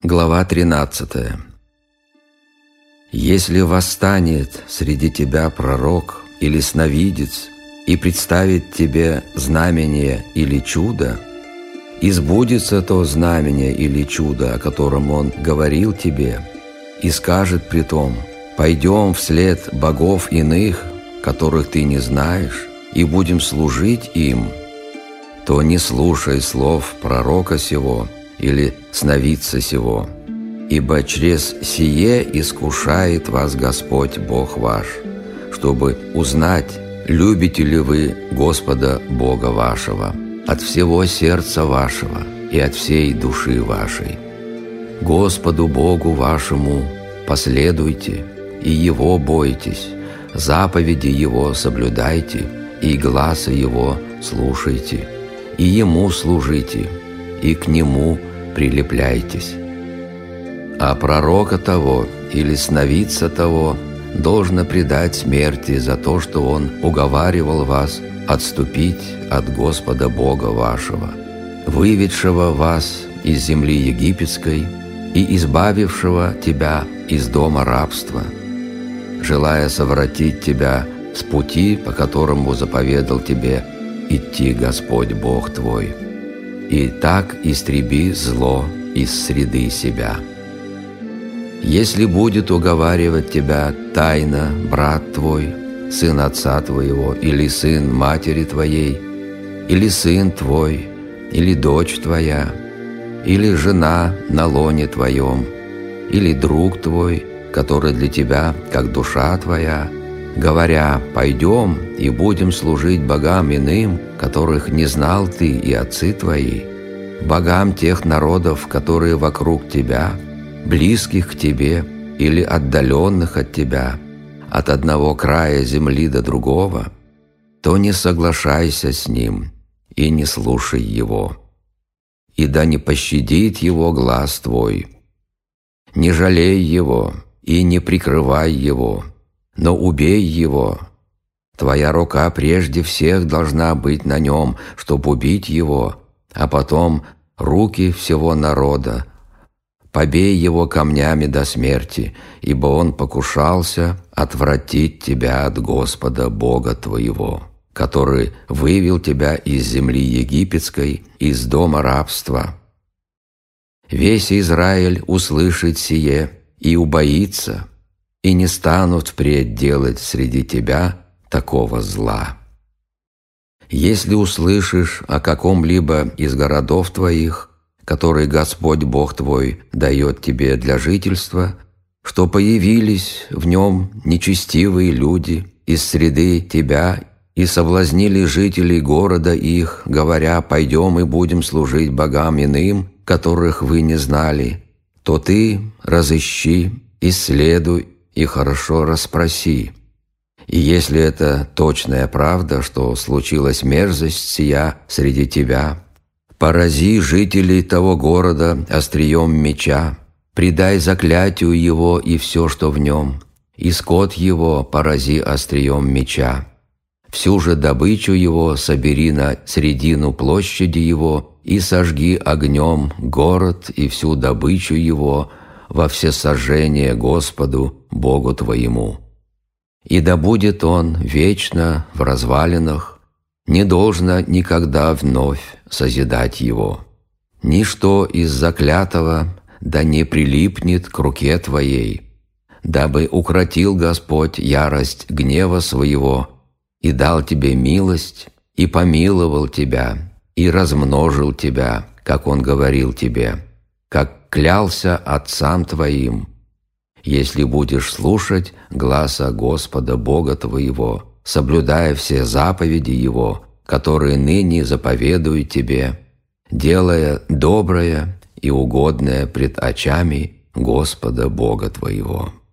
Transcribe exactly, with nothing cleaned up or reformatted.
Глава тринадцатая. «Если восстанет среди тебя пророк или сновидец и представит тебе знамение или чудо, и сбудется то знамение или чудо, о котором он говорил тебе, и скажет притом: пойдем вслед богов иных, которых ты не знаешь, и будем служить им, то не слушай слов пророка сего или сновидца сего, ибо через сие искушает вас Господь Бог ваш, чтобы узнать, любите ли вы Господа Бога вашего от всего сердца вашего и от всей души вашей. Господу Богу вашему последуйте, и Его бойтесь, заповеди Его соблюдайте, и гласа Его слушайте, и Ему служите, и к Нему прилепляйтесь. А пророка того или сновидца того должно предать смерти за то, что он уговаривал вас отступить от Господа Бога вашего, выведшего вас из земли египетской и избавившего тебя из дома рабства, желая совратить тебя с пути, по которому заповедал тебе идти Господь Бог твой, и так истреби зло из среды себя. Если будет уговаривать тебя тайно брат твой, сын отца твоего, или сын матери твоей, или сын твой, или дочь твоя, или жена на лоне твоем, или друг твой, который для тебя как душа твоя, говоря: пойдем и будем служить богам иным, которых не знал ты и отцы твои, богам тех народов, которые вокруг тебя, близких к тебе или отдаленных от тебя, от одного края земли до другого, то не соглашайся с ним и не слушай его. И да не пощадит его глаз твой. Не жалей его и не прикрывай его, но убей его. Твоя рука прежде всех должна быть на нем, чтобы убить его, а потом руки всего народа. Побей его камнями до смерти, ибо он покушался отвратить тебя от Господа Бога твоего, который вывел тебя из земли египетской, из дома рабства. Весь Израиль услышит сие и убоится, и не станут впредь делать среди тебя такого зла. Если услышишь о каком-либо из городов твоих, который Господь Бог твой дает тебе для жительства, что появились в нем нечестивые люди из среды тебя и соблазнили жителей города их, говоря: пойдем и будем служить богам иным, которых вы не знали, то ты разыщи, исследуй и хорошо расспроси. И если это точная правда, что случилась мерзость сия среди тебя, порази жителей того города острием меча, предай заклятию его и все, что в нем, и скот его порази острием меча. Всю же добычу его собери на средину площади его и сожги огнем город и всю добычу его во всесожжение Господу Богу твоему. И да будет он вечно в развалинах, не должно никогда вновь созидать его. Ничто из заклятого да не прилипнет к руке твоей, дабы укротил Господь ярость гнева своего и дал тебе милость, и помиловал тебя, и размножил тебя, как Он говорил тебе, как клялся отцам твоим, если будешь слушать гласа Господа Бога твоего, соблюдая все заповеди Его, которые ныне заповедуют тебе, делая доброе и угодное пред очами Господа Бога твоего».